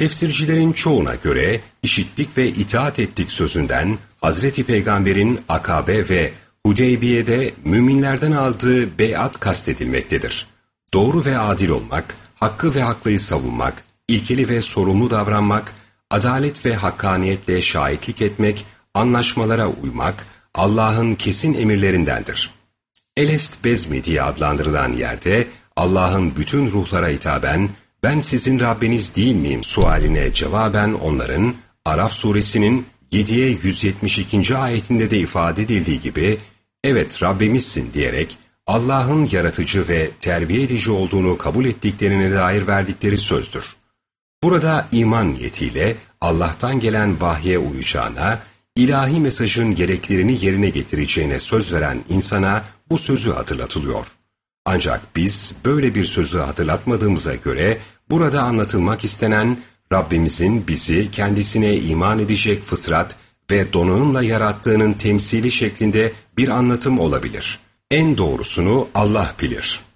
Tefsircilerin çoğuna göre işittik ve itaat ettik sözünden Hazreti Peygamber'in Akabe ve Hudeybiye'de müminlerden aldığı beyat kastedilmektedir. Doğru ve adil olmak, hakkı ve haklıyı savunmak, ilkeli ve sorumlu davranmak, adalet ve hakkaniyetle şahitlik etmek, anlaşmalara uymak, Allah'ın kesin emirlerindendir. Elest Bezmi diye adlandırılan yerde Allah'ın bütün ruhlara hitaben "Ben sizin Rabbiniz değil miyim?" sualine cevaben onların Araf suresinin 7'ye 172. ayetinde de ifade edildiği gibi "Evet Rabbimizsin" diyerek Allah'ın yaratıcı ve terbiye edici olduğunu kabul ettiklerine dair verdikleri sözdür. Burada iman niyetiyle Allah'tan gelen vahye uyacağına, ilahi mesajın gereklerini yerine getireceğine söz veren insana bu sözü hatırlatılıyor. Ancak biz böyle bir sözü hatırlatmadığımıza göre burada anlatılmak istenen Rabbimizin bizi kendisine iman edecek fıtrat ve donanımla yarattığının temsili şeklinde bir anlatım olabilir. En doğrusunu Allah bilir.